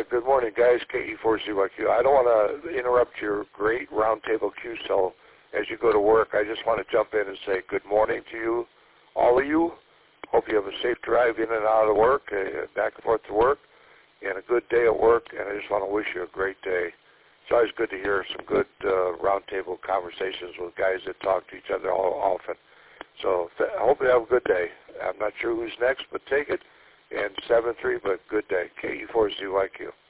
good morning, guys. KE4ZYQ. I don't want to interrupt your great roundtable Q, so as you go to work, I just want to jump in and say good morning to you, all of you. Hope you have a safe drive in and out of work, back and forth to work, and a good day at work, and I just want to wish you a great day. It's always good to hear some good roundtable conversations with guys that talk to each other often. So I hope you have a good day. I'm not sure who's next, but take it. And 7-3, but good day. KE4ZYQ.